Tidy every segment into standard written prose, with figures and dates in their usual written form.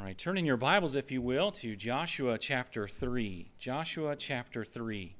right, turn in your Bibles, if you will, to Joshua chapter 3. Joshua chapter 3.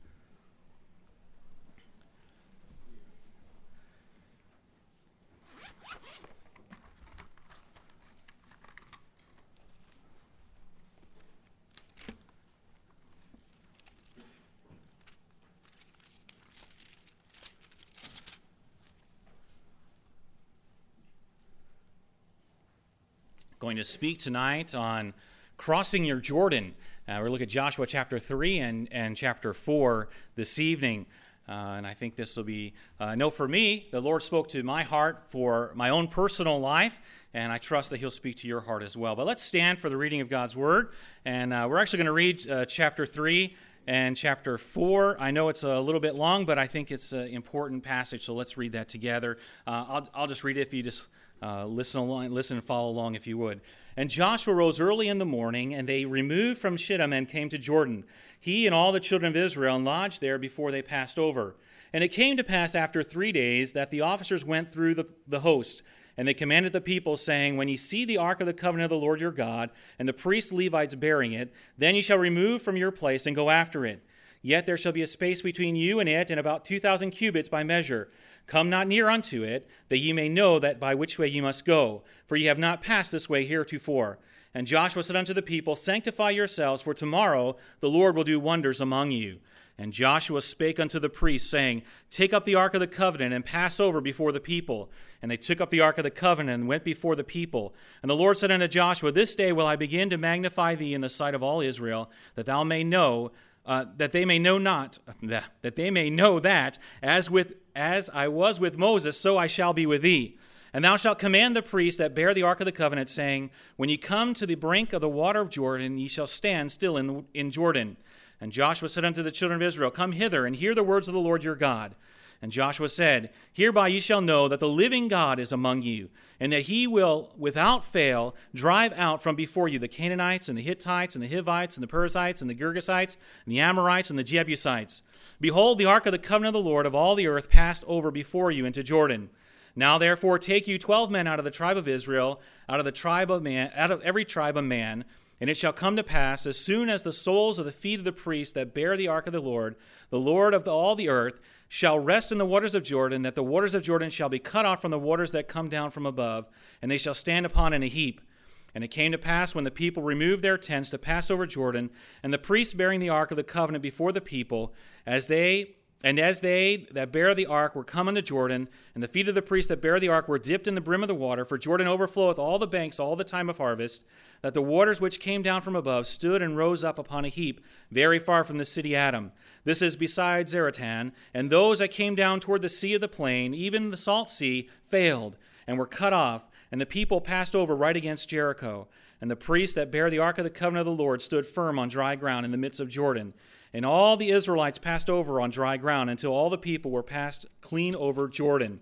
Going to speak tonight on crossing your Jordan. We're looking at Joshua chapter 3 and chapter 4 this evening. And I think this will be, I know for me, the Lord spoke to my heart for my own personal life, and I trust that He'll speak to your heart as well. But let's stand for the reading of God's Word. And we're actually going to read chapter 3 and chapter 4. I know it's a little bit long, but I think it's an important passage, so let's read that together. I'll just read it if you just listen and follow along if you would. And Joshua rose early in the morning, and they removed from Shittim and came to Jordan, he and all the children of Israel, and lodged there before they passed over. And it came to pass after 3 days that the officers went through the host, and they commanded the people, saying, When ye see the ark of the covenant of the Lord your God, and the priests Levites bearing it, then ye shall remove from your place and go after it. Yet there shall be a space between you and it, and about 2,000 cubits by measure. Come not near unto it, that ye may know that by which way ye must go, for ye have not passed this way heretofore. And Joshua said unto the people, Sanctify yourselves, for tomorrow the Lord will do wonders among you. And Joshua spake unto the priests, saying, Take up the ark of the covenant, and pass over before the people. And they took up the ark of the covenant, and went before the people. And the Lord said unto Joshua, This day will I begin to magnify thee in the sight of all Israel, that thou may know, that they may know that as I was with Moses, so I shall be with thee. And thou shalt command the priests that bear the ark of the covenant, saying, When ye come to the brink of the water of Jordan, ye shall stand still in Jordan. And Joshua said unto the children of Israel, Come hither, and hear the words of the Lord your God. And Joshua said, Hereby ye shall know that the living God is among you, and that he will without fail drive out from before you the Canaanites, and the Hittites, and the Hivites, and the Perizzites, and the Girgashites, and the Amorites, and the Jebusites. Behold, the ark of the covenant of the Lord of all the earth passed over before you into Jordan. Now therefore take you 12 men out of the tribe of Israel, out of every tribe a man, and it shall come to pass, as soon as the soles of the feet of the priests that bear the ark of the Lord of all the earth, shall rest in the waters of Jordan, that the waters of Jordan shall be cut off from the waters that come down from above, and they shall stand upon in a heap. And it came to pass, when the people removed their tents to pass over Jordan, and the priests bearing the ark of the covenant before the people, as they that bear the ark were come unto Jordan, and the feet of the priests that bear the ark were dipped in the brim of the water, for Jordan overfloweth all the banks all the time of harvest, that the waters which came down from above stood and rose up upon a heap, very far from the city Adam. This is beside Zaratan, and those that came down toward the sea of the plain, even the salt sea, failed, and were cut off, and the people passed over right against Jericho. And the priests that bear the ark of the covenant of the Lord stood firm on dry ground in the midst of Jordan. And all the Israelites passed over on dry ground until all the people were passed clean over Jordan.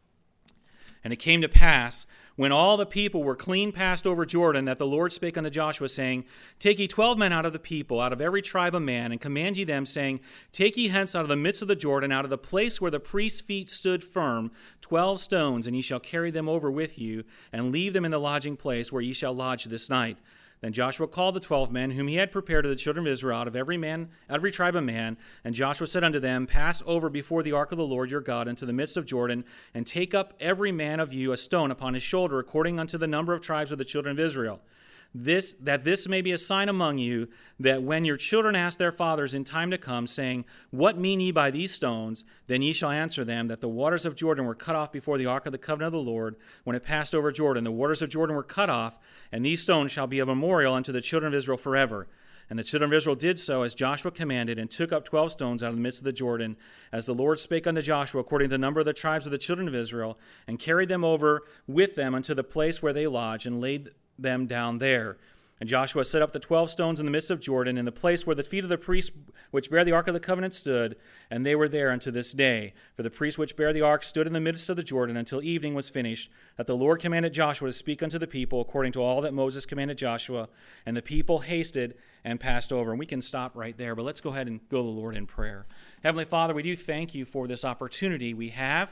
And it came to pass, when all the people were clean passed over Jordan, that the Lord spake unto Joshua, saying, Take ye 12 men out of the people, out of every tribe a man, and command ye them, saying, Take ye hence out of the midst of the Jordan, out of the place where the priest's feet stood firm, 12 stones, and ye shall carry them over with you, and leave them in the lodging place where ye shall lodge this night. Then Joshua called the 12 men whom he had prepared to the children of Israel out of every tribe a man. And Joshua said unto them, Pass over before the ark of the Lord your God into the midst of Jordan, and take up every man of you a stone upon his shoulder, according unto the number of tribes of the children of Israel. That this may be a sign among you, that when your children ask their fathers in time to come, saying, What mean ye by these stones? Then ye shall answer them, that the waters of Jordan were cut off before the ark of the covenant of the Lord, when it passed over Jordan. The waters of Jordan were cut off, and these stones shall be a memorial unto the children of Israel forever. And the children of Israel did so, as Joshua commanded, and took up 12 stones out of the midst of the Jordan, as the Lord spake unto Joshua, according to the number of the tribes of the children of Israel, and carried them over with them unto the place where they lodged, and laid them down there. And Joshua set up the 12 stones in the midst of Jordan, in the place where the feet of the priests which bear the ark of the covenant stood, and they were there unto this day. For the priests which bear the ark stood in the midst of the Jordan until evening was finished, that the Lord commanded Joshua to speak unto the people according to all that Moses commanded Joshua. And the people hasted and passed over. And we can stop right there, but let's go ahead and go to the Lord in prayer. Heavenly Father, we do thank you for this opportunity we have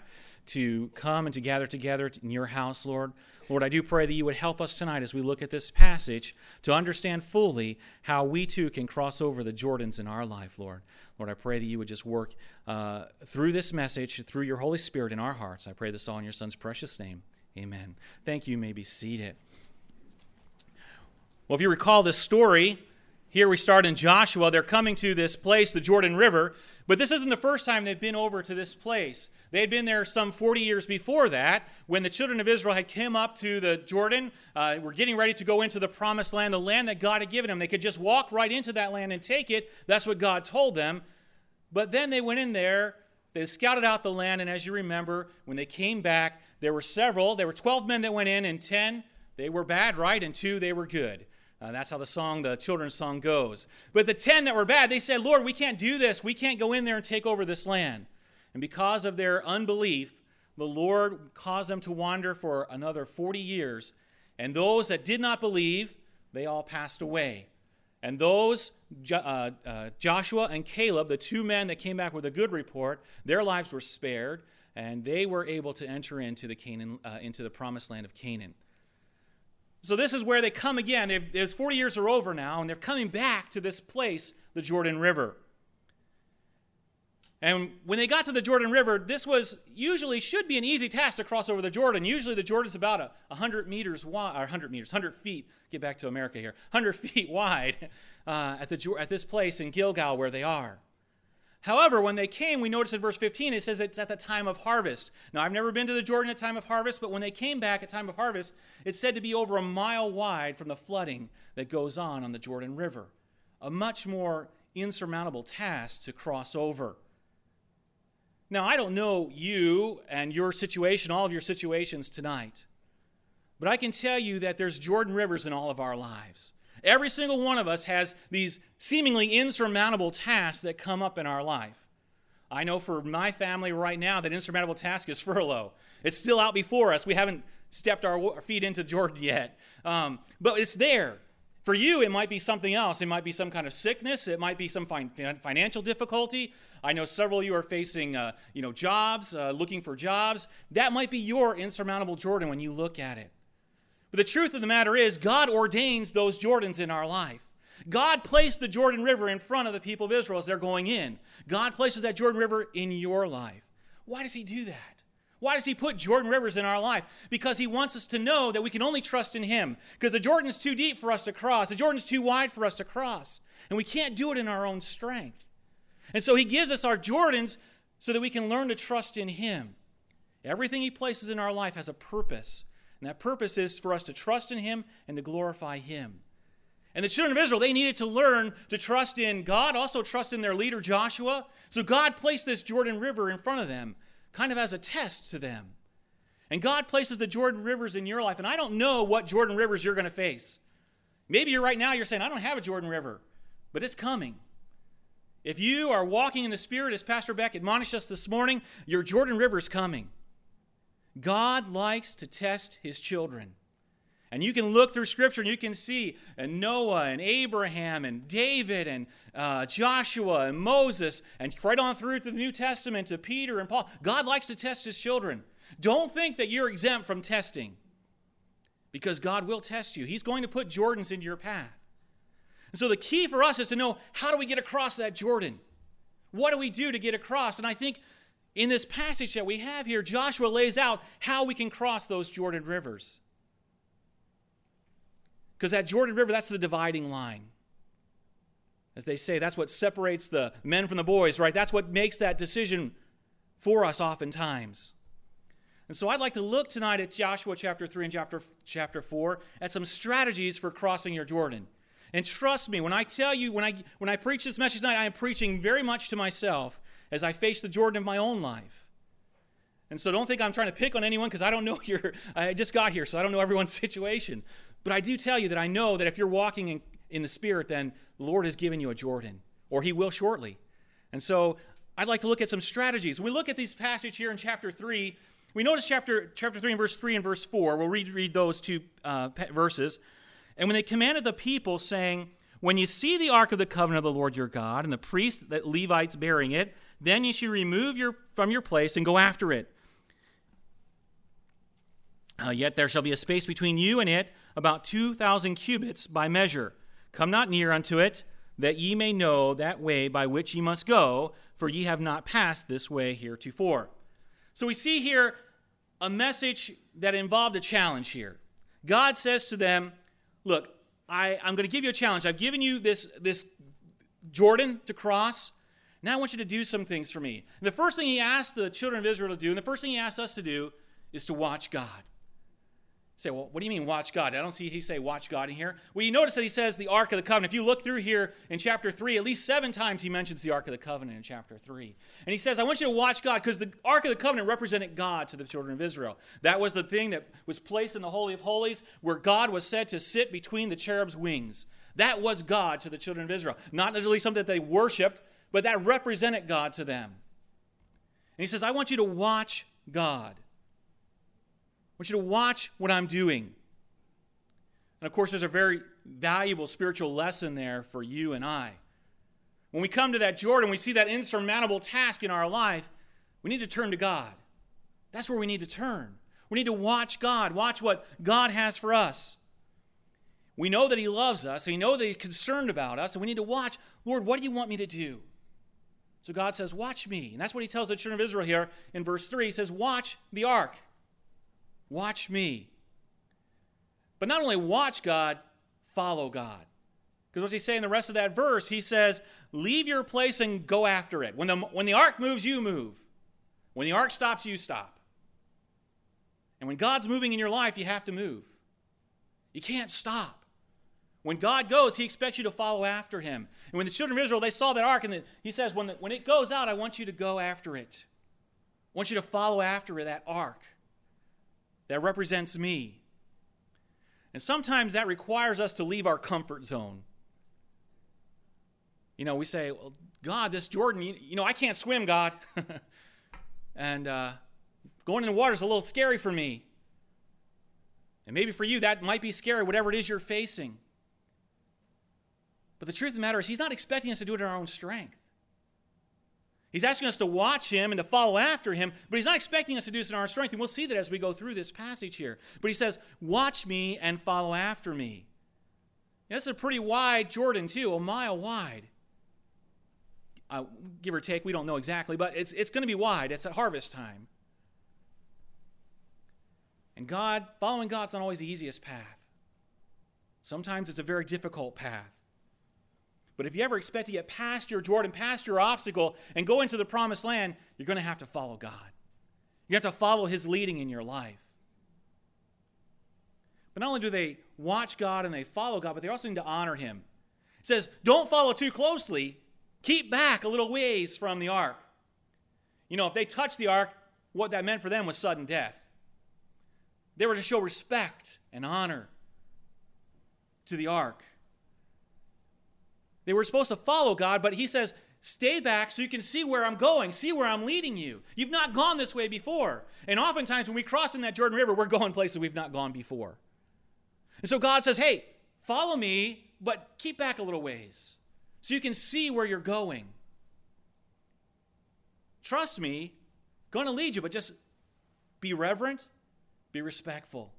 to come and to gather together in your house, Lord. Lord, I do pray that you would help us tonight as we look at this passage to understand fully how we too can cross over the Jordans in our life, Lord. Lord, I pray that you would just work through this message, through your Holy Spirit in our hearts. I pray this all in your Son's precious name. Amen. Thank you. You may be seated. Well, if you recall this story, here we start in Joshua. They're coming to this place, the Jordan River, but this isn't the first time they've been over to this place. They had been there some 40 years before that when the children of Israel had come up to the Jordan, were getting ready to go into the promised land, the land that God had given them. They could just walk right into that land and take it. That's what God told them. But then they went in there, they scouted out the land, and as you remember, when they came back, there were 12 men that went in, and 10, they were bad, right? And 2, they were good. That's how the children's song goes. But the 10 that were bad, they said, Lord, we can't do this. We can't go in there and take over this land. And because of their unbelief, the Lord caused them to wander for another 40 years. And those that did not believe, they all passed away. And those, Joshua and Caleb, the 2 men that came back with a good report, their lives were spared, and they were able to enter into the promised land of Canaan. So this is where they come again. Those 40 years are over now, and they're coming back to this place, the Jordan River. And when they got to the Jordan River, this should be an easy task to cross over the Jordan. Usually the Jordan's about 100 meters wide, or 100 feet, get back to America here, 100 feet wide at this place in Gilgal where they are. However, when they came, we notice in verse 15, it says it's at the time of harvest. Now, I've never been to the Jordan at time of harvest, but when they came back at time of harvest, it's said to be over a mile wide from the flooding that goes on the Jordan River. A much more insurmountable task to cross over. Now, I don't know you and your situation, all of your situations tonight, but I can tell you that there's Jordan Rivers in all of our lives. Every single one of us has these seemingly insurmountable tasks that come up in our life. I know for my family right now that insurmountable task is furlough. It's still out before us. We haven't stepped our feet into Jordan yet. But it's there. For you, it might be something else. It might be some kind of sickness. It might be some financial difficulty. I know several of you are facing jobs, looking for jobs. That might be your insurmountable Jordan when you look at it. But the truth of the matter is, God ordains those Jordans in our life. God placed the Jordan River in front of the people of Israel as they're going in. God places that Jordan River in your life. Why does he do that? Why does he put Jordan Rivers in our life? Because he wants us to know that we can only trust in him. Because the Jordan's too deep for us to cross. The Jordan's too wide for us to cross. And we can't do it in our own strength. And so he gives us our Jordans so that we can learn to trust in him. Everything he places in our life has a purpose. And that purpose is for us to trust in him and to glorify him. And the children of Israel, they needed to learn to trust in God, also trust in their leader Joshua. So God placed this Jordan River in front of them, kind of as a test to them. And God places the Jordan Rivers in your life. And I don't know what Jordan Rivers you're going to face. Maybe you're saying, I don't have a Jordan River, but it's coming. If you are walking in the Spirit, as Pastor Beck admonished us this morning, your Jordan River is coming. God likes to test his children. And you can look through Scripture and you can see Noah and Abraham and David and Joshua and Moses and right on through to the New Testament to Peter and Paul. God likes to test his children. Don't think that you're exempt from testing, because God will test you. He's going to put Jordans into your path. And so the key for us is to know, how do we get across that Jordan? What do we do to get across? And I think in this passage that we have here, Joshua lays out how we can cross those Jordan rivers. Because that Jordan River, that's the dividing line. As they say, that's what separates the men from the boys, right? That's what makes that decision for us oftentimes. And so I'd like to look tonight at Joshua chapter 3 and chapter 4 at some strategies for crossing your Jordan. And trust me, when I tell you, when I preach this message tonight, I am preaching very much to myself as I face the Jordan of my own life. And so don't think I'm trying to pick on anyone, because I don't know I just got here, so I don't know everyone's situation. But I do tell you that I know that if you're walking in the Spirit, then the Lord has given you a Jordan, or he will shortly. And so I'd like to look at some strategies. We look at these passages here in chapter 3. We notice chapter 3 and verse 3 and verse 4. We'll read those two verses. And when they commanded the people, saying, when you see the ark of the covenant of the Lord your God, and the priests, the Levites, bearing it, then you should remove from your place and go after it. Yet there shall be a space between you and it, about 2,000 cubits by measure. Come not near unto it, that ye may know that way by which ye must go, for ye have not passed this way heretofore. So we see here a message that involved a challenge here. God says to them, look, I'm going to give you a challenge. I've given you this Jordan to cross. Now I want you to do some things for me. And the first thing he asked the children of Israel to do, and the first thing he asked us to do, is to watch God. You say, well, what do you mean watch God? I don't see he say watch God in here. Well, you notice that he says the Ark of the Covenant. If you look through here in chapter 3, at least 7 times he mentions the Ark of the Covenant in chapter 3. And he says, I want you to watch God, because the Ark of the Covenant represented God to the children of Israel. That was the thing that was placed in the Holy of Holies, where God was said to sit between the cherub's wings. That was God to the children of Israel. Not necessarily something that they worshipped, but that represented God to them. And he says, I want you to watch God. I want you to watch what I'm doing. And of course, there's a very valuable spiritual lesson there for you and I. When we come to that Jordan, we see that insurmountable task in our life, we need to turn to God. That's where we need to turn. We need to watch God, watch what God has for us. We know that he loves us, and we know that he's concerned about us, and we need to watch, Lord, what do you want me to do? So God says, watch me. And that's what he tells the children of Israel here in verse 3. He says, watch the ark. Watch me. But not only watch God, follow God. Because what's he say in the rest of that verse? He says, leave your place and go after it. When the ark moves, you move. When the ark stops, you stop. And when God's moving in your life, you have to move. You can't stop. When God goes, he expects you to follow after him. And when the children of Israel, they saw that ark, and he says, when it goes out, I want you to go after it. I want you to follow after that ark that represents me. And sometimes that requires us to leave our comfort zone. You know, we say, well, God, this Jordan, you know, I can't swim, God. And going in the water is a little scary for me. And maybe for you, that might be scary, whatever it is you're facing. But the truth of the matter is, he's not expecting us to do it in our own strength. He's asking us to watch him and to follow after him, but he's not expecting us to do this in our own strength. And we'll see that as we go through this passage here. But he says, watch me and follow after me. And that's a pretty wide Jordan, too, a mile wide. Give or take, we don't know exactly, but it's going to be wide. It's at harvest time. And following God's not always the easiest path. Sometimes it's a very difficult path. But if you ever expect to get past your Jordan, past your obstacle, and go into the promised land, you're going to have to follow God. You have to follow his leading in your life. But not only do they watch God and they follow God, but they also need to honor him. It says, don't follow too closely. Keep back a little ways from the ark. You know, if they touched the ark, what that meant for them was sudden death. They were to show respect and honor to the ark. They were supposed to follow God, but he says, stay back so you can see where I'm going, see where I'm leading you. You've not gone this way before. And oftentimes when we cross in that Jordan River, we're going places we've not gone before. And so God says, hey, follow me, but keep back a little ways so you can see where you're going. Trust me, going to lead you, but just be reverent, be respectful.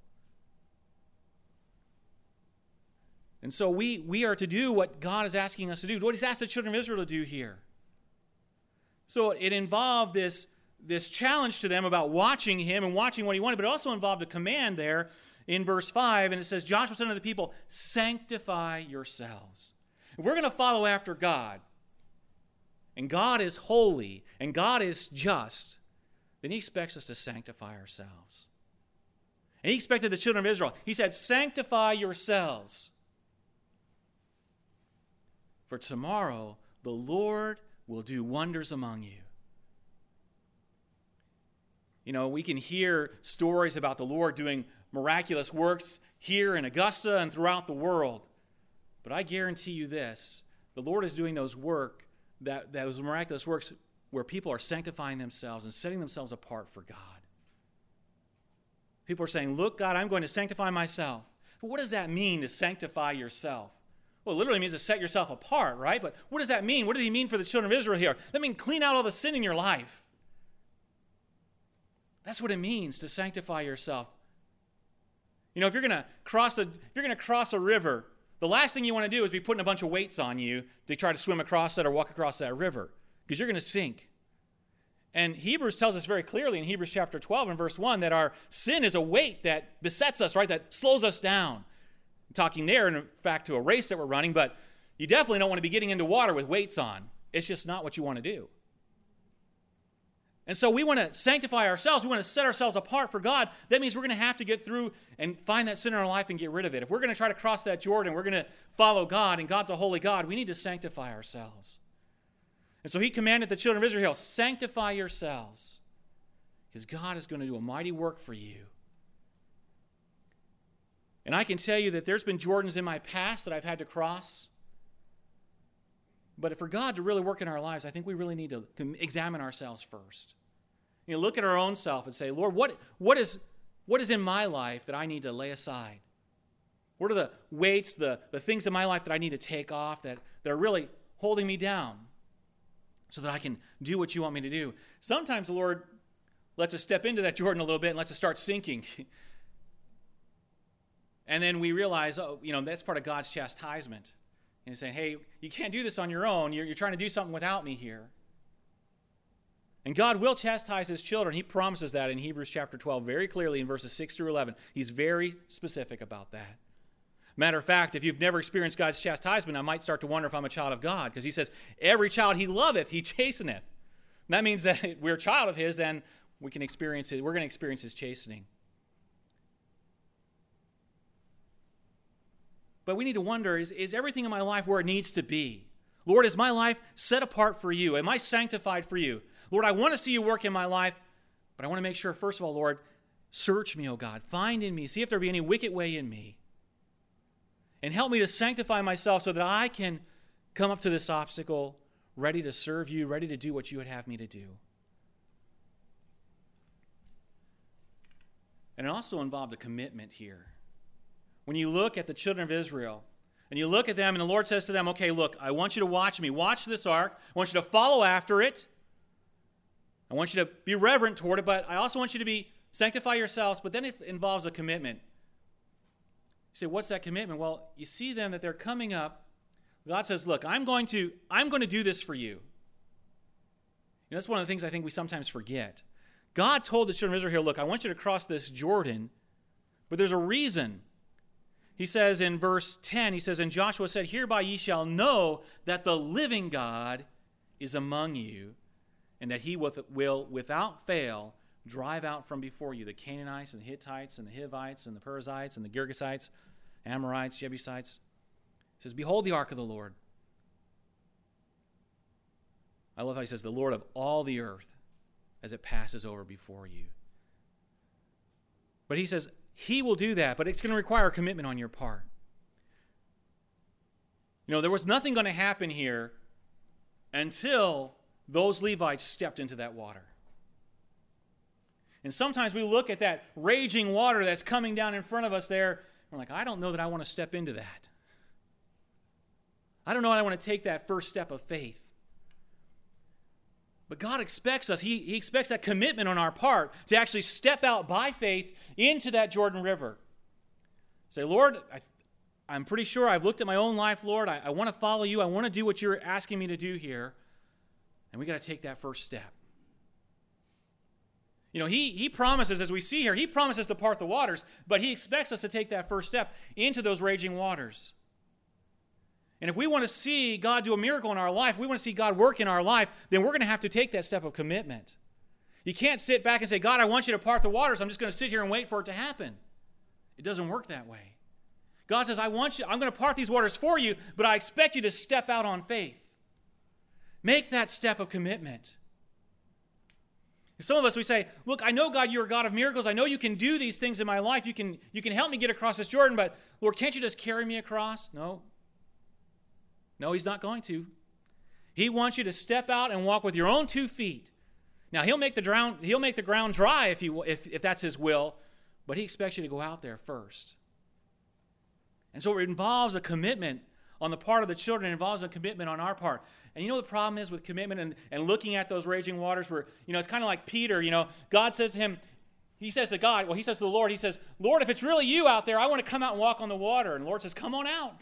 And so we are to do what God is asking us to do, what he's asked the children of Israel to do here. So it involved this challenge to them about watching him and watching what he wanted, but it also involved a command there in verse 5, and it says, Joshua said unto the people, sanctify yourselves. If we're going to follow after God, and God is holy, and God is just, then he expects us to sanctify ourselves. And he expected the children of Israel. He said, sanctify yourselves. For tomorrow the Lord will do wonders among you. You know, we can hear stories about the Lord doing miraculous works here in Augusta and throughout the world. But I guarantee you this, the Lord is doing those miraculous works where people are sanctifying themselves and setting themselves apart for God. People are saying, look, God, I'm going to sanctify myself. But what does that mean, to sanctify yourself? Well, it literally means to set yourself apart, right? But what does that mean? What did he mean for the children of Israel here? That means clean out all the sin in your life. That's what it means to sanctify yourself. You know, if you're going to cross a river, the last thing you want to do is be putting a bunch of weights on you to try to swim across that or walk across that river, because you're going to sink. And Hebrews tells us very clearly in Hebrews chapter 12 and verse 1 that our sin is a weight that besets us, right? That slows us down. I'm talking there, in fact, to a race that we're running, but you definitely don't want to be getting into water with weights on. It's just not what you want to do. And so we want to sanctify ourselves. We want to set ourselves apart for God. That means we're going to have to get through and find that sin in our life and get rid of it. If we're going to try to cross that Jordan, we're going to follow God, and God's a holy God, we need to sanctify ourselves. And so he commanded the children of Israel, sanctify yourselves, because God is going to do a mighty work for you. And I can tell you that there's been Jordans in my past that I've had to cross. But for God to really work in our lives, I think we really need to examine ourselves first. You know, look at our own self and say, Lord, what is in my life that I need to lay aside? What are the weights, the things in my life that I need to take off that are really holding me down so that I can do what you want me to do? Sometimes the Lord lets us step into that Jordan a little bit and lets us start sinking. And then we realize, that's part of God's chastisement. And he's saying, hey, you can't do this on your own. You're trying to do something without me here. And God will chastise his children. He promises that in Hebrews chapter 12 very clearly in verses 6 through 11. He's very specific about that. Matter of fact, if you've never experienced God's chastisement, I might start to wonder if I'm a child of God, because he says, every child he loveth, he chasteneth. And that means that if we're a child of his, then we can experience it. We're going to experience his chastening. But we need to wonder, is everything in my life where it needs to be? Lord, is my life set apart for you? Am I sanctified for you? Lord, I want to see you work in my life, but I want to make sure, first of all, Lord, search me, O God. Find in me. See if there be any wicked way in me. And help me to sanctify myself so that I can come up to this obstacle ready to serve you, ready to do what you would have me to do. And it also involved a commitment here. When you look at the children of Israel, and you look at them, and the Lord says to them, okay, look, I want you to watch me. Watch this ark. I want you to follow after it. I want you to be reverent toward it, but I also want you to sanctify yourselves, but then it involves a commitment. You say, what's that commitment? Well, you see them that they're coming up. God says, look, I'm going to do this for you. That's one of the things I think we sometimes forget. God told the children of Israel, look, I want you to cross this Jordan, but there's a reason. He says in verse 10, he says, and Joshua said, hereby ye shall know that the living God is among you, and that he will without fail drive out from before you the Canaanites and the Hittites and the Hivites and the Perizzites and the Girgashites, Amorites, Jebusites. He says, behold the ark of the Lord. I love how he says, the Lord of all the earth, as it passes over before you. But he says, he will do that, but it's going to require a commitment on your part. There was nothing going to happen here until those Levites stepped into that water. And sometimes we look at that raging water that's coming down in front of us there, and we're like, I don't know that I want to step into that. I don't know that I want to take that first step of faith. But God expects us, He expects that commitment on our part to actually step out by faith into that Jordan River. Say, Lord, I'm pretty sure I've looked at my own life, Lord. I want to follow you. I want to do what you're asking me to do here. And we got to take that first step. He promises, as we see here, he promises to part the waters, but he expects us to take that first step into those raging waters. And if we want to see God do a miracle in our life, we want to see God work in our life, then we're going to have to take that step of commitment. You can't sit back and say, God, I want you to part the waters. I'm just going to sit here and wait for it to happen. It doesn't work that way. God says, I'm going to part these waters for you, but I expect you to step out on faith. Make that step of commitment. Some of us, we say, look, I know, God, you're a God of miracles. I know you can do these things in my life. You can help me get across this Jordan, but Lord, can't you just carry me across? No, he's not going to. He wants you to step out and walk with your own 2 feet. Now, he'll make the ground dry if that's his will, but he expects you to go out there first. And so it involves a commitment on the part of the children. It involves a commitment on our part. And the problem is with commitment and looking at those raging waters where, it's kind of like Peter, God says to him, he says to God, he says to the Lord, he says, Lord, if it's really you out there, I want to come out and walk on the water. And the Lord says, come on out.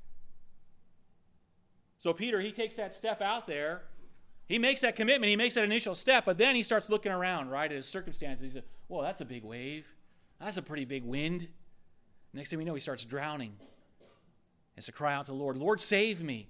So Peter, he takes that step out there. He makes that commitment. He makes that initial step, but then he starts looking around, right, at his circumstances. He says, whoa, that's a big wave. That's a pretty big wind. Next thing we know, he starts drowning. He has to cry out to the Lord, Lord, save me.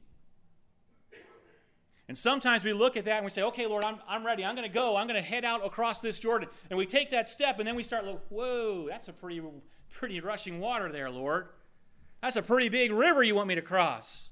And sometimes we look at that and we say, okay, Lord, I'm ready. I'm going to go. I'm going to head out across this Jordan. And we take that step, and then we start, whoa, that's a pretty rushing water there, Lord. That's a pretty big river you want me to cross.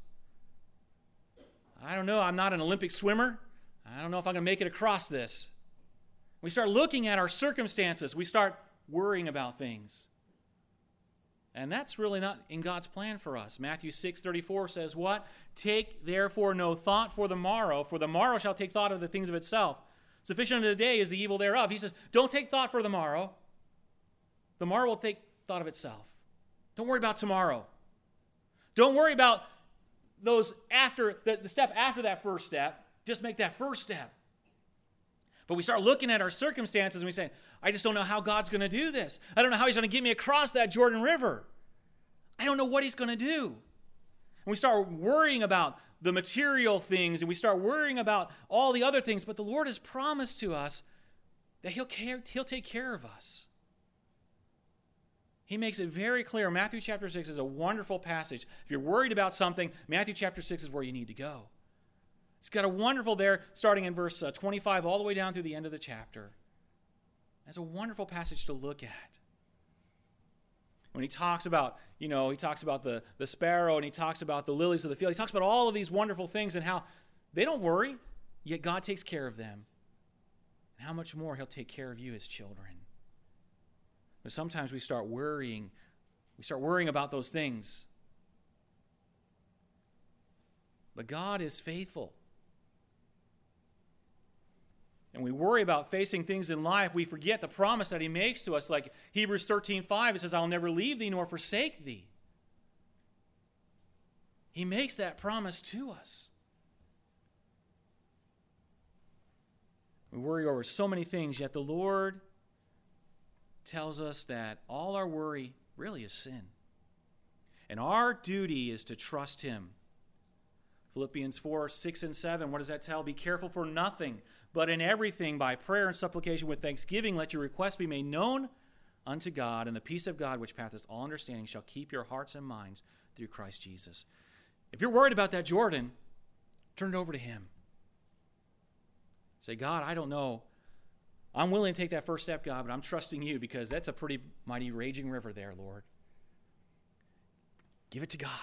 I don't know. I'm not an Olympic swimmer. I don't know if I'm going to make it across this. We start looking at our circumstances. We start worrying about things. And that's really not in God's plan for us. Matthew 6:34 says what? Take therefore no thought for the morrow shall take thought of the things of itself. Sufficient unto the day is the evil thereof. He says, don't take thought for the morrow. The morrow will take thought of itself. Don't worry about tomorrow. Don't worry about those after the step after that first step. Just make that first step. But we start looking at our circumstances and we say, I just don't know how God's going to do this. I don't know how he's going to get me across that Jordan River. I don't know what he's going to do. And we start worrying about the material things and we start worrying about all the other things. But the Lord has promised to us that he'll take care of us. He makes it very clear. Matthew chapter 6 is a wonderful passage. If you're worried about something, Matthew chapter 6 is where you need to go. It's got a wonderful there, starting in verse 25 all the way down through the end of the chapter. It's a wonderful passage to look at. When he talks about, he talks about the sparrow and he talks about the lilies of the field. He talks about all of these wonderful things and how they don't worry, yet God takes care of them. And how much more he'll take care of you as children. But sometimes we start worrying. We start worrying about those things. But God is faithful. And we worry about facing things in life. We forget the promise that he makes to us. Like Hebrews 13:5, it says, I'll never leave thee nor forsake thee. He makes that promise to us. We worry over so many things, yet the Lord tells us that all our worry really is sin. And our duty is to trust him. Philippians 4:6-7, what does that tell? Be careful for nothing, but in everything by prayer and supplication with thanksgiving, let your requests be made known unto God, and the peace of God, which passeth all understanding, shall keep your hearts and minds through Christ Jesus. If you're worried about that Jordan, turn it over to him. Say, God, I don't know. I'm willing to take that first step, God, but I'm trusting you because that's a pretty mighty raging river there, Lord. Give it to God.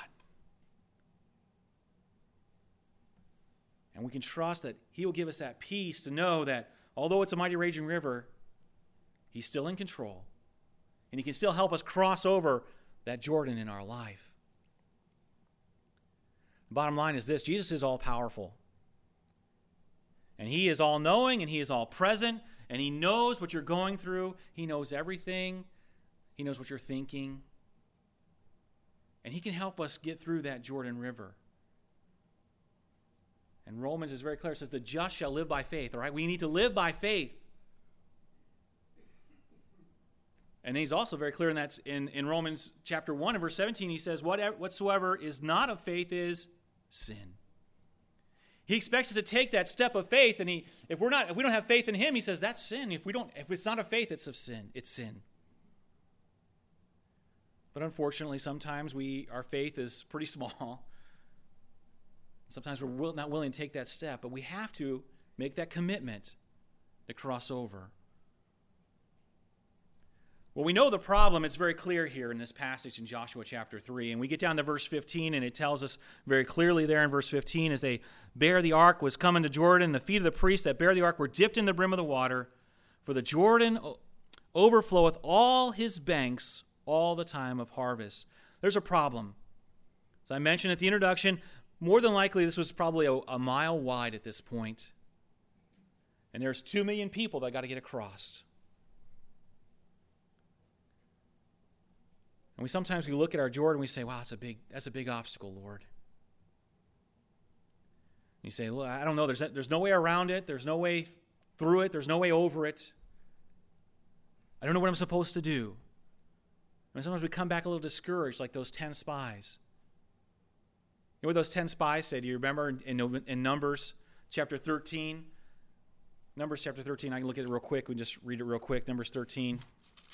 And we can trust that he will give us that peace to know that although it's a mighty raging river, he's still in control. And he can still help us cross over that Jordan in our life. The bottom line is this: Jesus is all-powerful. And he is all-knowing and he is all-present. And he knows what you're going through. He knows everything. He knows what you're thinking. And he can help us get through that Jordan River. And Romans is very clear. It says, the just shall live by faith. All right? We need to live by faith. And he's also very clear in that in Romans chapter 1 and verse 17, he says, whatsoever is not of faith is sin. He expects us to take that step of faith, and if we don't have faith in him, he says that's sin. If it's not of faith, it's of sin. It's sin. But unfortunately, sometimes our faith is pretty small. Sometimes we're not willing to take that step, but we have to make that commitment to cross over. Well, we know the problem. It's very clear here in this passage in Joshua chapter 3. And we get down to verse 15, and it tells us very clearly there in verse 15, as they bear the ark was coming to Jordan, the feet of the priests that bear the ark were dipped in the brim of the water, for the Jordan overfloweth all his banks all the time of harvest. There's a problem. As I mentioned at the introduction, more than likely this was probably a mile wide at this point. And there's 2 million people that got to get across. And sometimes we look at our Jordan and we say, wow, that's a big obstacle, Lord. And you say, look, I don't know, there's no way around it, there's no way through it, there's no way over it. I don't know what I'm supposed to do. And sometimes we come back a little discouraged, like those 10 spies. You know what those 10 spies said? Do you remember in Numbers chapter 13? Numbers chapter 13, I can look at it real quick. We can just read it real quick. Numbers 13. It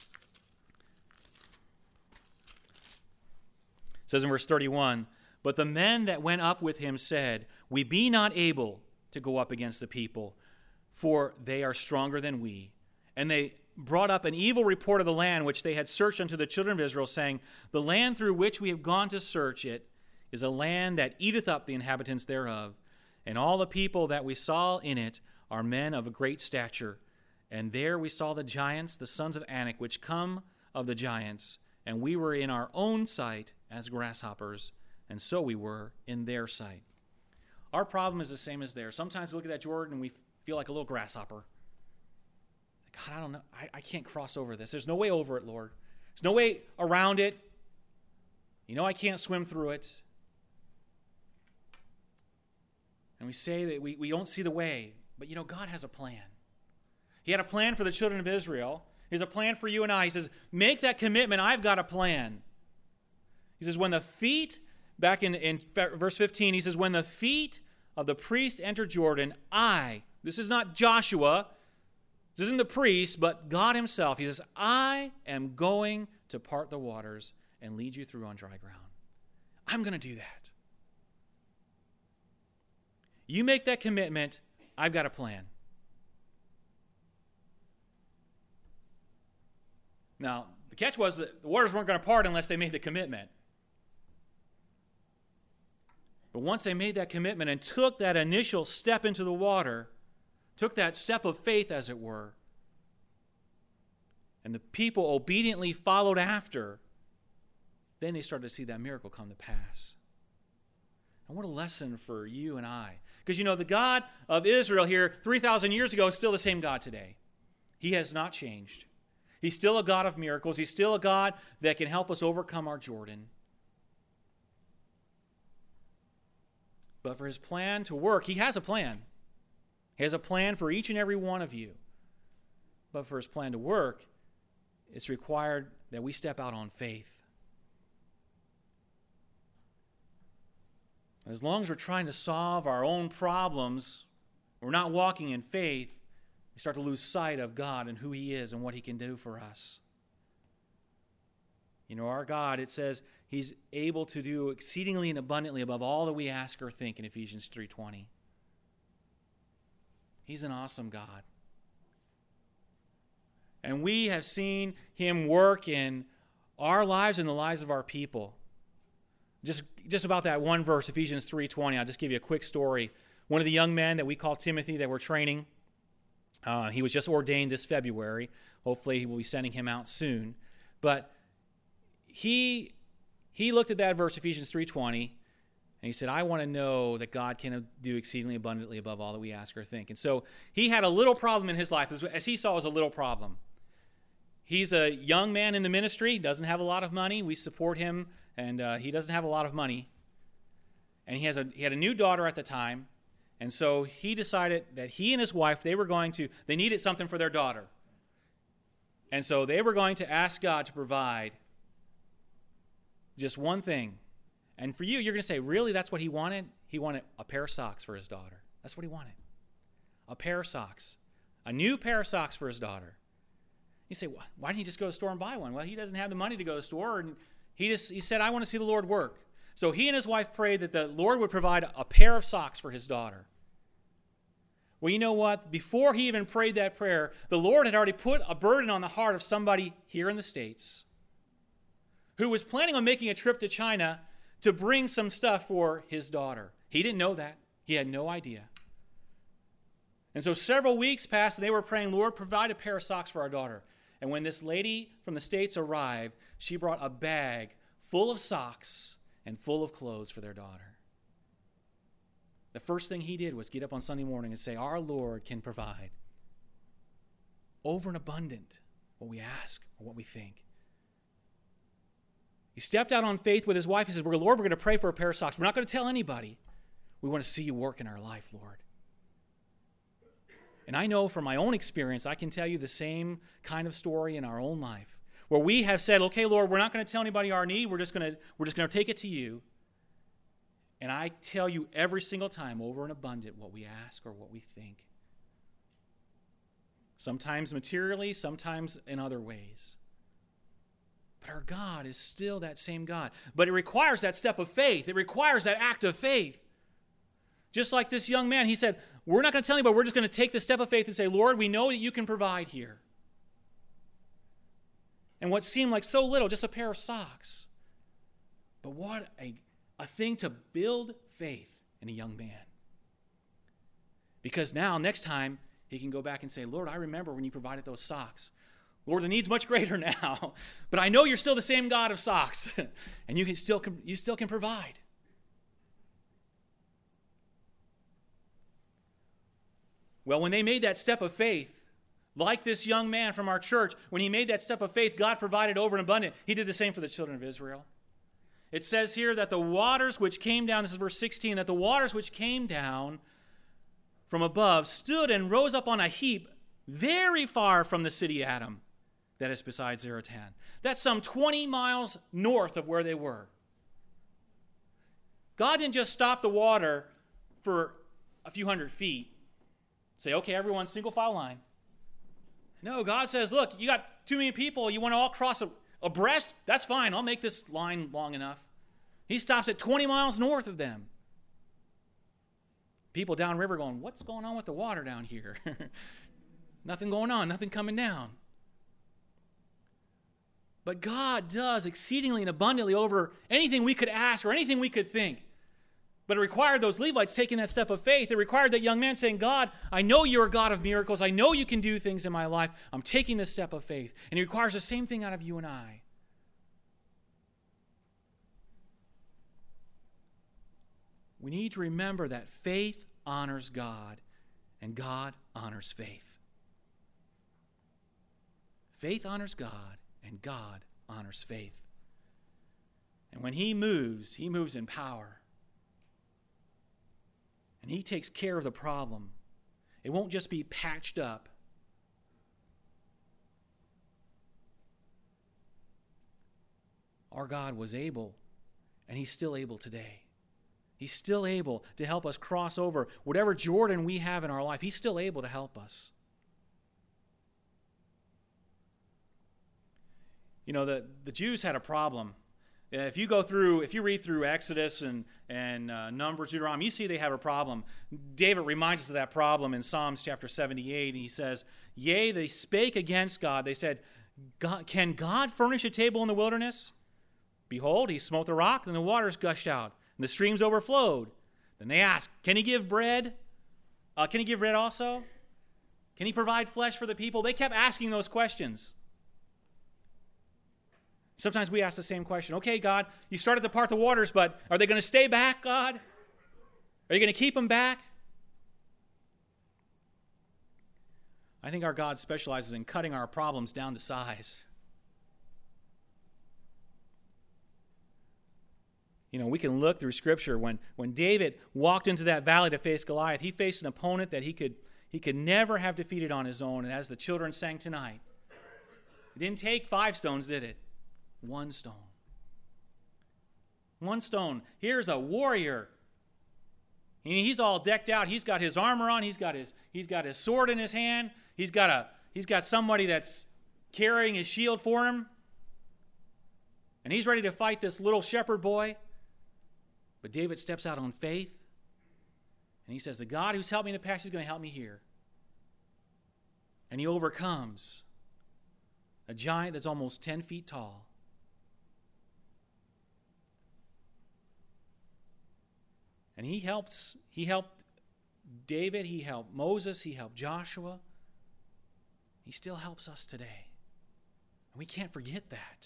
says in verse 31, "But the men that went up with him said, We be not able to go up against the people, for they are stronger than we. And they brought up an evil report of the land which they had searched unto the children of Israel, saying, The land through which we have gone to search it is a land that eateth up the inhabitants thereof. And all the people that we saw in it are men of a great stature. And there we saw the giants, the sons of Anak, which come of the giants. And we were in our own sight as grasshoppers, and so we were in their sight." Our problem is the same as theirs. Sometimes we look at that Jordan and we feel like a little grasshopper. God, I don't know. I can't cross over this. There's no way over it, Lord. There's no way around it. You know I can't swim through it. And we say that we don't see the way. But you know, God has a plan. He had a plan for the children of Israel. He has a plan for you and I. He says, make that commitment. I've got a plan. He says, when the feet, back in verse 15, he says, when the feet of the priest enter Jordan, this is not Joshua, this isn't the priest, but God himself. He says, I am going to part the waters and lead you through on dry ground. I'm going to do that. You make that commitment, I've got a plan. Now, the catch was that the waters weren't going to part unless they made the commitment. But once they made that commitment and took that initial step into the water, took that step of faith, as it were, and the people obediently followed after, then they started to see that miracle come to pass. And what a lesson for you and I. Because you know, the God of Israel here 3,000 years ago is still the same God today. He has not changed. He's still a God of miracles. He's still a God that can help us overcome our Jordan. But for his plan to work, he has a plan. He has a plan for each and every one of you. But for his plan to work, it's required that we step out on faith. As long as we're trying to solve our own problems, we're not walking in faith, we start to lose sight of God and who he is and what he can do for us. You know, our God, it says he's able to do exceedingly and abundantly above all that we ask or think in Ephesians 3:20. He's an awesome God. And we have seen him work in our lives and the lives of our people. Just about that one verse, Ephesians 3:20, I'll just give you a quick story. One of the young men that we call Timothy that we're training, he was just ordained this February. Hopefully we'll be sending him out soon. But he looked at that verse, Ephesians 3:20, and he said, I want to know that God can do exceedingly abundantly above all that we ask or think. And so he had a little problem in his life, as he saw it was a little problem. He's a young man in the ministry, doesn't have a lot of money. We support him, and he doesn't have a lot of money. And he had a new daughter at the time, and so he decided that he and his wife, they needed something for their daughter. And so they were going to ask God to provide just one thing. And for you, you're going to say, really, that's what he wanted? He wanted a pair of socks for his daughter. That's what he wanted. A pair of socks. A new pair of socks for his daughter. You say, well, why didn't he just go to the store and buy one? Well, he doesn't have the money to go to the store, and he said, I want to see the Lord work. So he and his wife prayed that the Lord would provide a pair of socks for his daughter. Well, you know what? Before he even prayed that prayer, the Lord had already put a burden on the heart of somebody here in the States who was planning on making a trip to China to bring some stuff for his daughter. He didn't know that. He had no idea. And so several weeks passed, and they were praying, Lord, provide a pair of socks for our daughter. And when this lady from the States arrived, she brought a bag full of socks and full of clothes for their daughter. The first thing he did was get up on Sunday morning and say, our Lord can provide over and abundant what we ask or what we think. He stepped out on faith with his wife. He says, Lord, we're going to pray for a pair of socks. We're not going to tell anybody. We want to see you work in our life, Lord. And I know from my own experience, I can tell you the same kind of story in our own life, where we have said, okay, Lord, we're not going to tell anybody our need. We're just going to take it to you. And I tell you every single time, over and abundant, what we ask or what we think. Sometimes materially, sometimes in other ways. But our God is still that same God. But it requires that step of faith. It requires that act of faith. Just like this young man, he said, we're not going to tell anybody, we're just going to take the step of faith and say, Lord, we know that you can provide here. And what seemed like so little, just a pair of socks. But what a thing to build faith in a young man. Because now, next time, he can go back and say, Lord, I remember when you provided those socks. Lord, the need's much greater now, but I know you're still the same God of socks, and you still can provide. Well, when they made that step of faith, like this young man from our church, when he made that step of faith, God provided over and abundant. He did the same for the children of Israel. It says here that the waters which came down, this is verse 16, that the waters which came down from above stood and rose up on a heap very far from the city Adam, that is beside Zaratan. That's some 20 miles north of where they were. God didn't just stop the water for a few hundred feet. Say, okay, everyone, single file line. No, God says, look, you got too many people. You want to all cross abreast? That's fine. I'll make this line long enough. He stops at 20 miles north of them. People downriver going, what's going on with the water down here? Nothing going on, nothing coming down. But God does exceedingly and abundantly over anything we could ask or anything we could think. But it required those Levites taking that step of faith. It required that young man saying, God, I know you're a God of miracles. I know you can do things in my life. I'm taking this step of faith. And it requires the same thing out of you and I. We need to remember that faith honors God and God honors faith. Faith honors God and God honors faith. And when he moves in power. And he takes care of the problem. It won't just be patched up. Our God was able, and he's still able today. He's still able to help us cross over whatever Jordan we have in our life. He's still able to help us. You know, the Jews had a problem. If you read through Exodus and Numbers, Deuteronomy, you see they have a problem. David reminds us of that problem in Psalms chapter 78, and he says, yea, they spake against God. They said, can God furnish a table in the wilderness? Behold, he smote the rock, and the waters gushed out, and the streams overflowed. Then they asked, can he give bread? Can he give bread also? Can he provide flesh for the people? They kept asking those questions. Sometimes we ask the same question. Okay, God, you started to part the waters, but are they going to stay back, God? Are you going to keep them back? I think our God specializes in cutting our problems down to size. You know, we can look through Scripture. When David walked into that valley to face Goliath, he faced an opponent that he could never have defeated on his own. And as the children sang tonight, it didn't take 5 stones, did it? 1 stone. 1 stone. Here's a warrior. He's all decked out. He's got his armor on. He's got his sword in his hand. He's got somebody that's carrying his shield for him. And he's ready to fight this little shepherd boy. But David steps out on faith. And he says, the God who's helped me in the past is going to help me here. And he overcomes a giant that's almost 10 feet tall. And he helped David, he helped Moses, he helped Joshua. He still helps us today. And we can't forget that.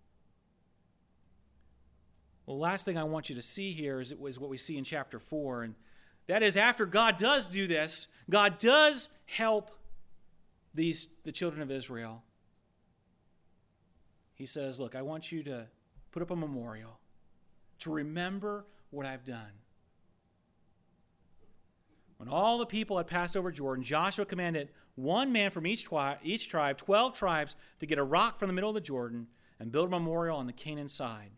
Well, the last thing I want you to see here is what we see in chapter 4. And that is, after God does do this, God does help the children of Israel. He says, look, I want you to put up a memorial to remember what I've done. When all the people had passed over Jordan, Joshua commanded one man from each tribe, 12 tribes, to get a rock from the middle of the Jordan and build a memorial on the Canaan side.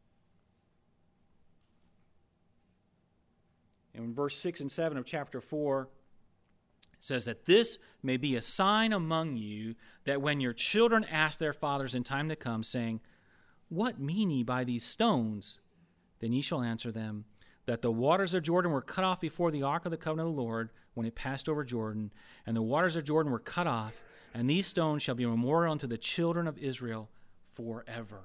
And in verse 6 and 7 of chapter 4, it says that this may be a sign among you, that when your children ask their fathers in time to come, saying, What mean ye by these stones? Then ye shall answer them, that the waters of Jordan were cut off before the ark of the covenant of the Lord when it passed over Jordan, and the waters of Jordan were cut off, and these stones shall be a memorial unto the children of Israel forever.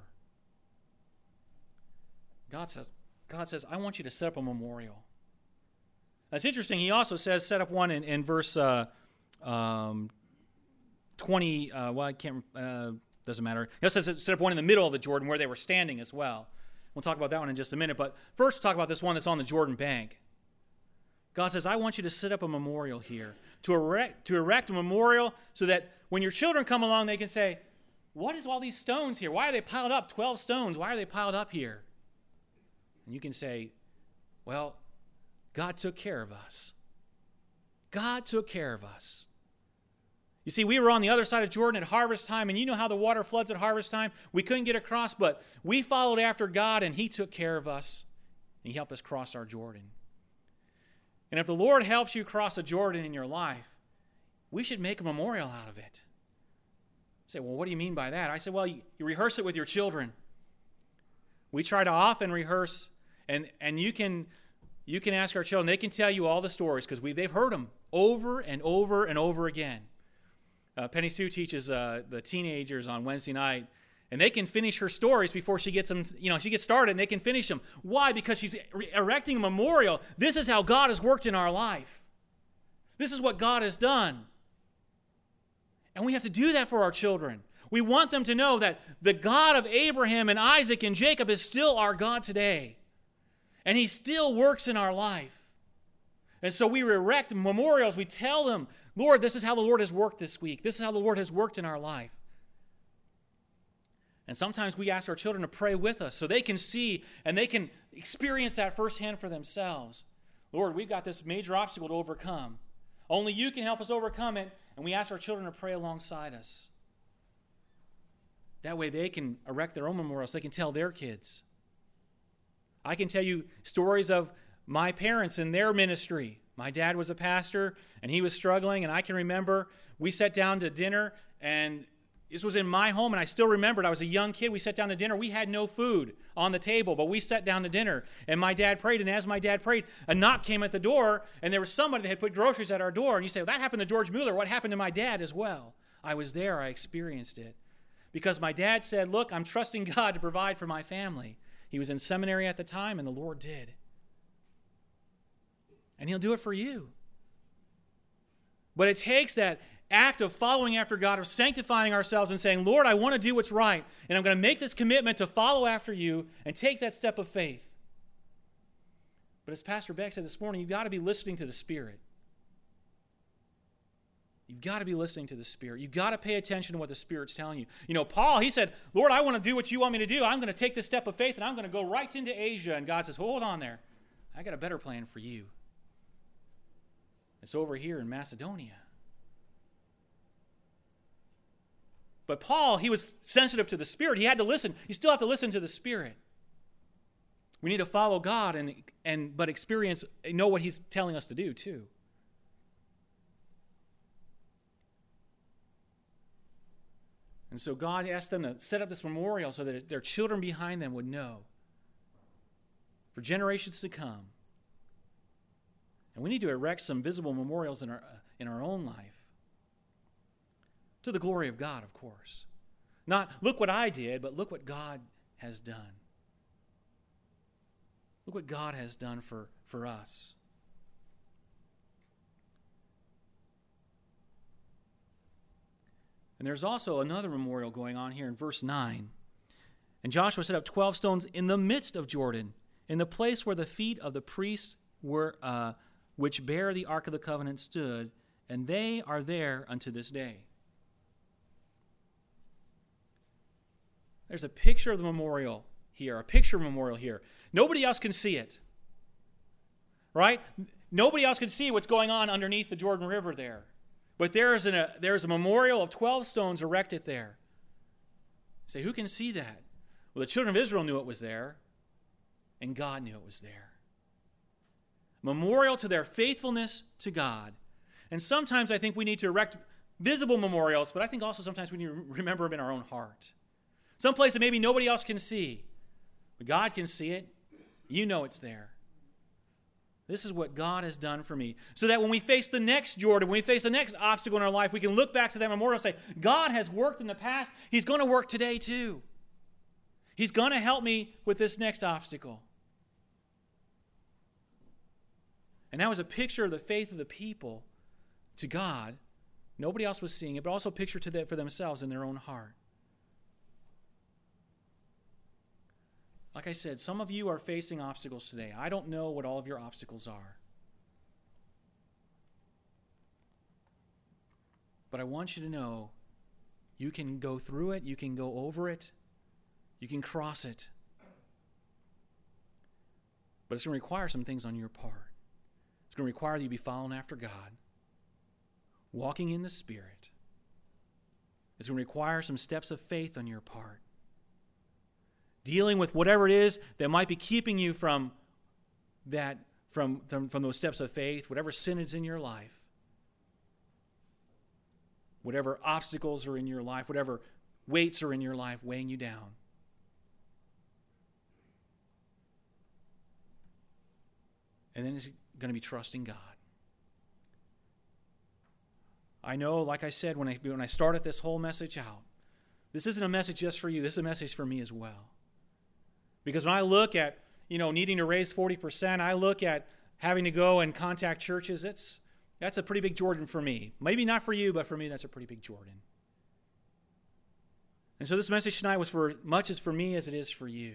God says, I want you to set up a memorial. That's interesting. He also says set up one in verse 20. Doesn't matter. He also says set up one in the middle of the Jordan where they were standing as well. We'll talk about that one in just a minute. But first, talk about this one that's on the Jordan bank. God says, I want you to set up a memorial here, to erect a memorial so that when your children come along, they can say, what is all these stones here? Why are they piled up? 12 stones. Why are they piled up here? And you can say, well, God took care of us. God took care of us. You see, we were on the other side of Jordan at harvest time, and you know how the water floods at harvest time? We couldn't get across, but we followed after God, and He took care of us. He helped us cross our Jordan. And if the Lord helps you cross a Jordan in your life, we should make a memorial out of it. You say, well, what do you mean by that? I said, well, you rehearse it with your children. We try to often rehearse, and you can ask our children. They can tell you all the stories because they've heard them over and over and over again. Penny Sue teaches the teenagers on Wednesday night, and they can finish her stories before she gets them. She gets started, and they can finish them. Why? Because she's erecting a memorial. This is how God has worked in our life. This is what God has done. And we have to do that for our children. We want them to know that the God of Abraham and Isaac and Jacob is still our God today. And He still works in our life. And so we erect memorials. We tell them, Lord, this is how the Lord has worked this week. This is how the Lord has worked in our life. And sometimes we ask our children to pray with us so they can see and they can experience that firsthand for themselves. Lord, we've got this major obstacle to overcome. Only You can help us overcome it. And we ask our children to pray alongside us. That way they can erect their own memorials. They can tell their kids. I can tell you stories of my parents and their ministry. My dad was a pastor, and he was struggling, and I can remember we sat down to dinner, and this was in my home, and I still remember it. I was a young kid. We sat down to dinner. We had no food on the table, but we sat down to dinner, and my dad prayed, and as my dad prayed, a knock came at the door, and there was somebody that had put groceries at our door, and you say, well, that happened to George Mueller. What happened to my dad as well? I was there. I experienced it. Because my dad said, look, I'm trusting God to provide for my family. He was in seminary at the time, and the Lord did. And He'll do it for you. But it takes that act of following after God, of sanctifying ourselves and saying, Lord, I want to do what's right, and I'm going to make this commitment to follow after You and take that step of faith. But as Pastor Beck said this morning, you've got to be listening to the Spirit. You've got to be listening to the Spirit. You've got to pay attention to what the Spirit's telling you. Paul, he said, Lord, I want to do what You want me to do. I'm going to take this step of faith, and I'm going to go right into Asia. And God says, hold on there. I got a better plan for you. It's over here in Macedonia. But Paul, he was sensitive to the Spirit. He had to listen. You still have to listen to the Spirit. We need to follow God but know what He's telling us to do too. And so God asked them to set up this memorial so that their children behind them would know for generations to come. And we need to erect some visible memorials in our own life. To the glory of God, of course. Not, look what I did, but look what God has done. Look what God has done for us. And there's also another memorial going on here in verse 9. And Joshua set up 12 stones in the midst of Jordan, in the place where the feet of the priests were, which bear the Ark of the Covenant stood, and they are there unto this day. There's a picture of the memorial here, a picture of memorial here. Nobody else can see it. Right? Nobody else can see what's going on underneath the Jordan River there. But there is a memorial of 12 stones erected there. You say, who can see that? Well, the children of Israel knew it was there, and God knew it was there. Memorial to their faithfulness to God. And sometimes I think we need to erect visible memorials, but I think also sometimes we need to remember them in our own heart. Some place that maybe nobody else can see, but God can see it. You know it's there. This is what God has done for me. So that when we face the next Jordan, when we face the next obstacle in our life, we can look back to that memorial and say, God has worked in the past. He's going to work today too. He's going to help me with this next obstacle. And that was a picture of the faith of the people to God. Nobody else was seeing it, but also a picture to that for themselves in their own heart. Like I said, some of you are facing obstacles today. I don't know what all of your obstacles are. But I want you to know you can go through it, you can go over it, you can cross it. But it's going to require some things on your part. It's going to require that you be following after God, walking in the Spirit. It's going to require some steps of faith on your part. Dealing with whatever it is that might be keeping you from that, from those steps of faith, whatever sin is in your life, whatever obstacles are in your life, whatever weights are in your life weighing you down. And then it's going to be trusting God. I know, like I said, when I started this whole message out, this isn't a message just for you. This is a message for me as well. Because when I look at, needing to raise 40%, I look at having to go and contact churches, that's a pretty big Jordan for me. Maybe not for you, but for me, that's a pretty big Jordan. And so this message tonight was for much as for me as it is for you.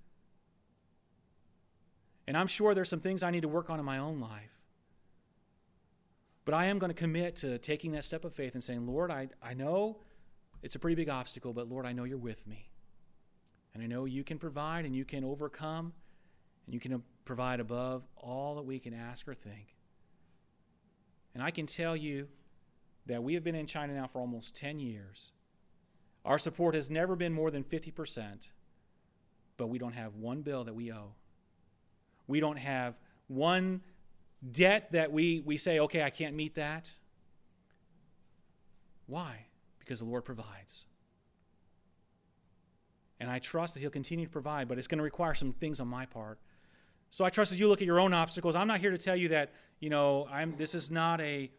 And I'm sure there's some things I need to work on in my own life. But I am going to commit to taking that step of faith and saying, Lord, I know it's a pretty big obstacle, but Lord, I know you're with me. And I know you can provide and you can overcome and you can provide above all that we can ask or think. And I can tell you that we have been in China now for almost 10 years. Our support has never been more than 50%, but we don't have one bill that we owe. We don't have one debt that we say, okay, I can't meet that. Why? Because the Lord provides. And I trust that he'll continue to provide, but it's going to require some things on my part. So I trust as you look at your own obstacles. I'm not here to tell you that, this is not a,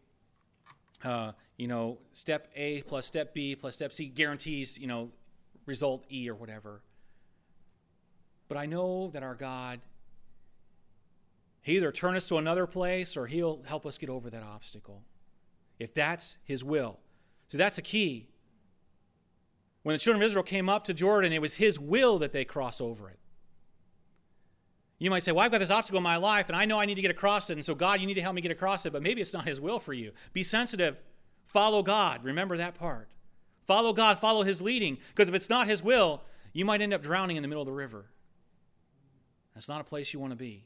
step A plus step B plus step C guarantees, result E or whatever. But I know that our God, he'll either turn us to another place or he'll help us get over that obstacle, if that's his will. So that's the key. When the children of Israel came up to Jordan, it was his will that they cross over it. You might say, well, I've got this obstacle in my life, and I know I need to get across it, and so God, you need to help me get across it, but maybe it's not his will for you. Be sensitive. Follow God. Remember that part. Follow God. Follow his leading, because if it's not his will, you might end up drowning in the middle of the river. That's not a place you want to be.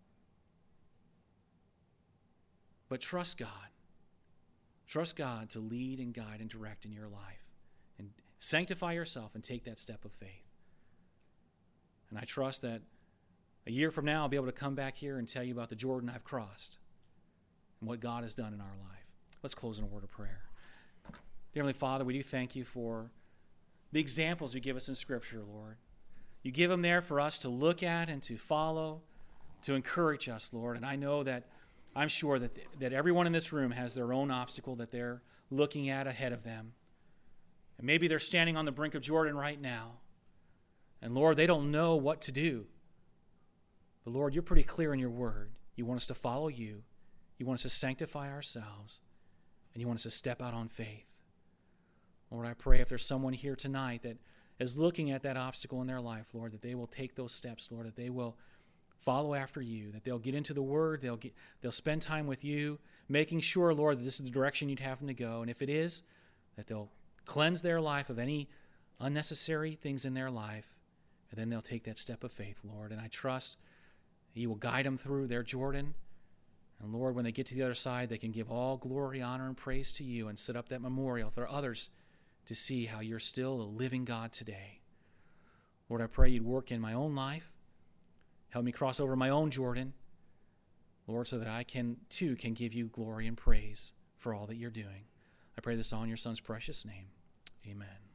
But trust God. Trust God to lead and guide and direct in your life. And sanctify yourself and take that step of faith. And I trust that a year from now I'll be able to come back here and tell you about the Jordan I've crossed and what God has done in our life. Let's close in a word of prayer. Dear Heavenly Father, we do thank you for the examples you give us in Scripture, Lord. You give them there for us to look at and to follow, to encourage us, Lord. And I know that I'm sure that everyone in this room has their own obstacle that they're looking at ahead of them. And maybe they're standing on the brink of Jordan right now. And Lord, they don't know what to do. But Lord, you're pretty clear in your word. You want us to follow you. You want us to sanctify ourselves. And you want us to step out on faith. Lord, I pray if there's someone here tonight that is looking at that obstacle in their life, Lord, that they will take those steps, Lord, that they will follow after you, that they'll get into the word, they'll spend time with you, making sure, Lord, that this is the direction you'd have them to go. And if it is, that they'll cleanse their life of any unnecessary things in their life, and then they'll take that step of faith, Lord. And I trust that you will guide them through their Jordan, And Lord, when they get to the other side, they can give all glory, honor, and praise to you and set up that memorial for others to see how you're still a living God today. Lord, I pray you'd work in my own life. Help me cross over my own Jordan, Lord, so that I can give you glory and praise for all that you're doing. I pray this all in your Son's precious name. Amen.